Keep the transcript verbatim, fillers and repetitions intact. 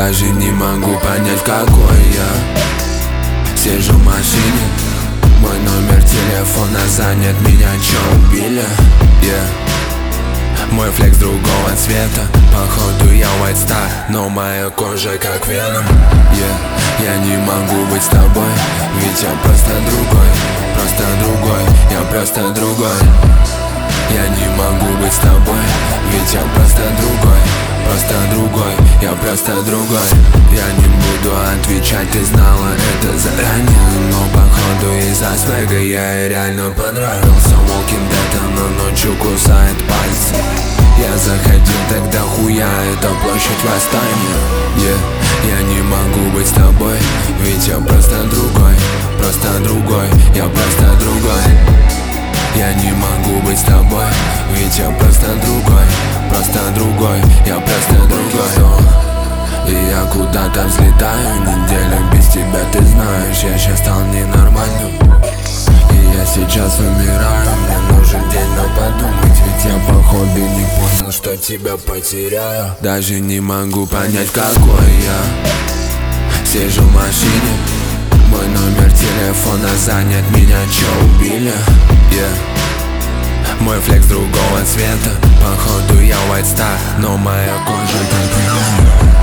Даже не могу понять, в какой я сижу в машине. Мой номер телефона занят, меня чё, убили? Yeah. Мой флекс другого цвета, походу я white star, но моя кожа как веном. Yeah. Я не могу быть с тобой, ведь я просто другой. Просто другой, я просто другой. Я не могу быть с тобой, ведь я просто другой. Просто другой, я просто другой. Я не буду отвечать, ты знала это заранее, но походу из-за свега я ей реально понравился. Walking Dead, она ночью кусает пальцы. Я заходил тогда хуя, это площадь восстания. Yeah. Я не могу быть с тобой, ведь я просто другой. Просто другой, я просто другой. Я не могу быть с тобой, ведь я просто другой. Просто другой, я просто другой. И я куда-то взлетаю, неделю без тебя, ты знаешь, я сейчас стал ненормальным. И я сейчас умираю, мне нужен день на подумать, ведь я походу не понял, что тебя потеряю. Даже не могу понять, в какой я сижу в машине. Мой номер телефона занят, меня чё, убили? Yeah. Мой флекс другого цвета, походу я white star, но моя кожа так.